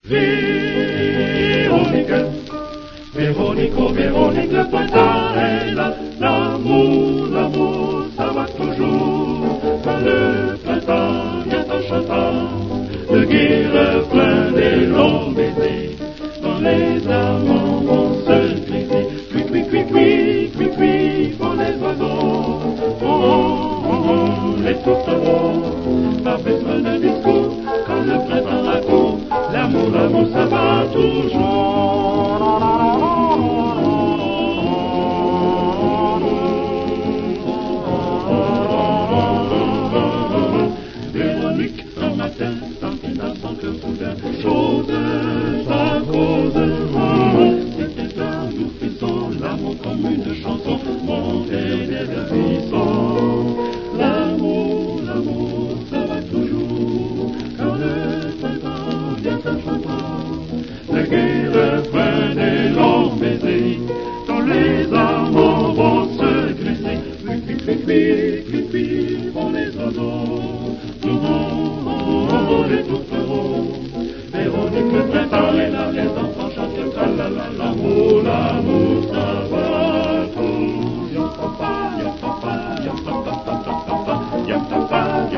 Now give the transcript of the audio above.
Véronique, Véronique, oh Véronique, le printemps est là. L'amour, l'amour, ça va toujours. Quand le printemps vient en chantant, le gai refrain des longs baisers, quand les amants vont se glisser. Cui, cui, cui, cui, cui, cui, pour les oiseaux. Oh, oh, oh, oh, les tourtereaux. Pas besoin d'un discours, quand le printemps accourt, l'amour, l'amour, ça va toujours. Véronique, un matin, sentit dans son cœur soudain, chose à cause. C'était un doux frisson, l'amour comme une chanson, montait des buissons. L'amour, l'amour, ça va toujours, quand le printemps vient en chantant. Le gai refrain des longs baisers, quand les amants vont se glisser. Cui, cui, cui, cui, cui, cui, pour les oiseaux. Oh, oh, oh, les tourtereaux.